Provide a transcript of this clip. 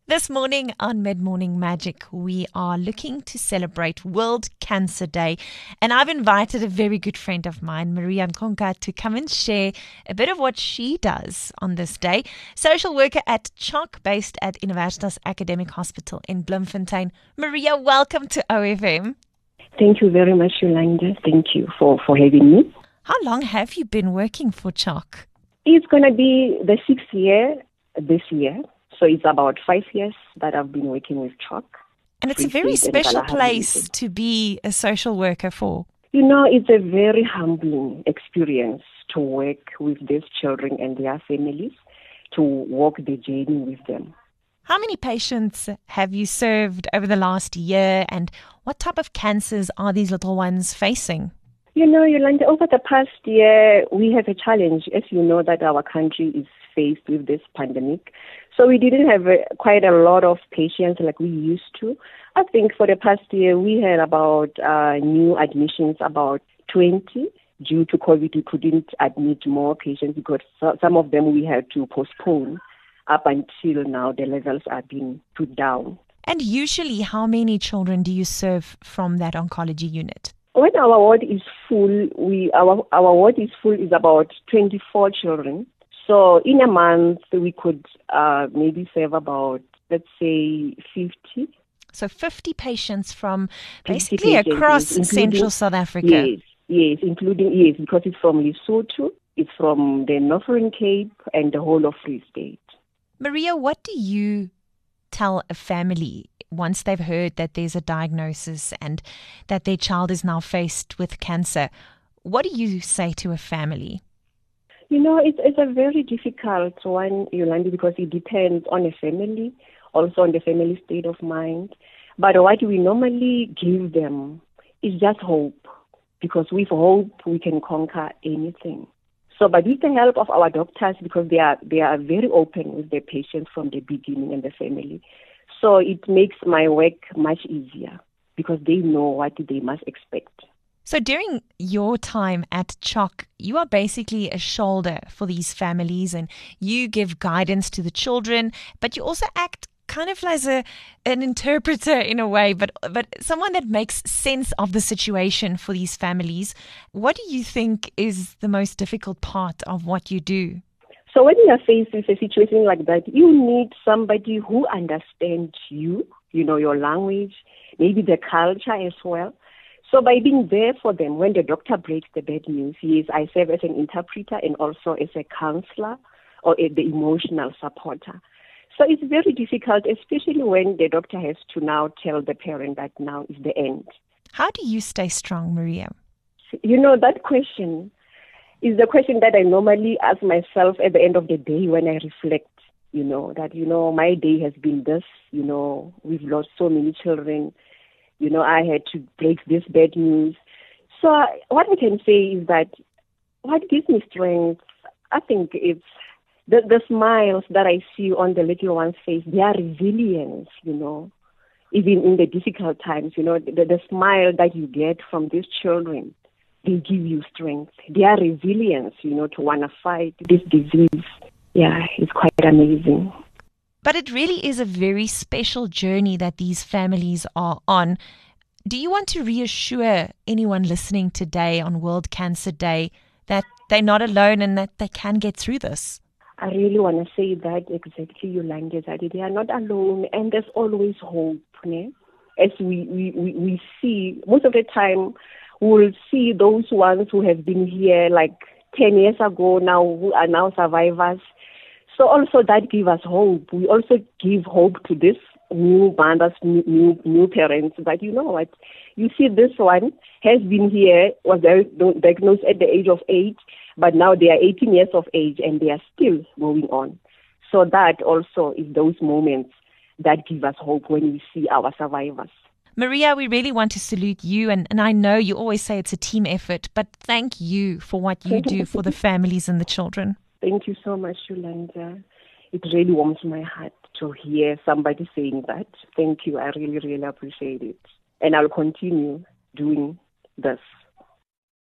This morning on Mid Morning Magic, we are looking to celebrate World Cancer Day. And I've invited a very good friend of mine, Maria Nkonka, to come and share a bit of what she does on this day. Social worker at CHOC, based at Universitas Academic Hospital in Bloemfontein. Maria, welcome to OFM. Thank you very much, Yolanda. Thank you for having me. How long have you been working for CHOC? It's going to be the 6th year this year. So it's about 5 years that I've been working with CHOC. And it's a very special place to be a social worker for. You know, it's a very humbling experience to work with these children and their families, to walk the journey with them. How many patients have you served over the last year, and what type of cancers are these little ones facing? You know, Yolanda, over the past year, we have a challenge. As you know, that our country is faced with this pandemic. So we didn't have quite a lot of patients like we used to. I think for the past year, we had about new admissions, about 20. Due to COVID, we couldn't admit more patients because some of them we had to postpone. Up until now, the levels are being put down. And usually, how many children do you serve from that oncology unit? When our ward is full, our ward is about 24 children. So in a month, we could maybe serve about, let's say, 50. So 50 patients from basically across central South Africa. Yes, because it's from Lesotho, it's from the Northern Cape and the whole of Free State. Maria, what do you tell a family once they've heard that there's a diagnosis and that their child is now faced with cancer? What do you say to a family? You know, it's a very difficult one, Yolandi, because it depends on a family, also on the family state of mind. But what we normally give them is just hope, because with hope we can conquer anything. So, but with the help of our doctors, because they are very open with their patients from the beginning and the family, so it makes my work much easier because they know what they must expect. So during your time at CHOC, you are basically a shoulder for these families and you give guidance to the children, but you also act kind of as an interpreter in a way, but someone that makes sense of the situation for these families. What do you think is the most difficult part of what you do? So when you are faced with a situation like that, you need somebody who understands you, you know, your language, maybe the culture as well. So by being there for them, when the doctor breaks the bad news, I serve as an interpreter and also as a counselor or the emotional supporter. So it's very difficult, especially when the doctor has to now tell the parent that now is the end. How do you stay strong, Maria? You know, that question is the question that I normally ask myself at the end of the day when I reflect, you know, that, you know, my day has been this, you know, we've lost so many children. You know, I had to break this bad news. So what I can say is that what gives me strength, I think it's the smiles that I see on the little one's face, their resilience, you know, even in the difficult times, you know, the smile that you get from these children, they give you strength. Their resilience, you know, to want to fight this disease, yeah, it's quite amazing. But it really is a very special journey that these families are on. Do you want to reassure anyone listening today on World Cancer Day that they're not alone and that they can get through this? I really want to say that exactly, Yolanda, that they are not alone and there's always hope. Ne? As we see, most of the time, we'll see those ones who have been here like 10 years ago now, who are now survivors. So also that gives us hope. We also give hope to this new mothers, new parents. But you know what? You see, this one has been here, was diagnosed at the age of 8, but now they are 18 years of age and they are still going on. So that also is those moments that give us hope when we see our survivors. Maria, we really want to salute you, and I know you always say it's a team effort, but thank you for what you do for the families and the children. Thank you so much, Yolanda. It really warms my heart to hear somebody saying that. Thank you. I really, really appreciate it. And I'll continue doing this.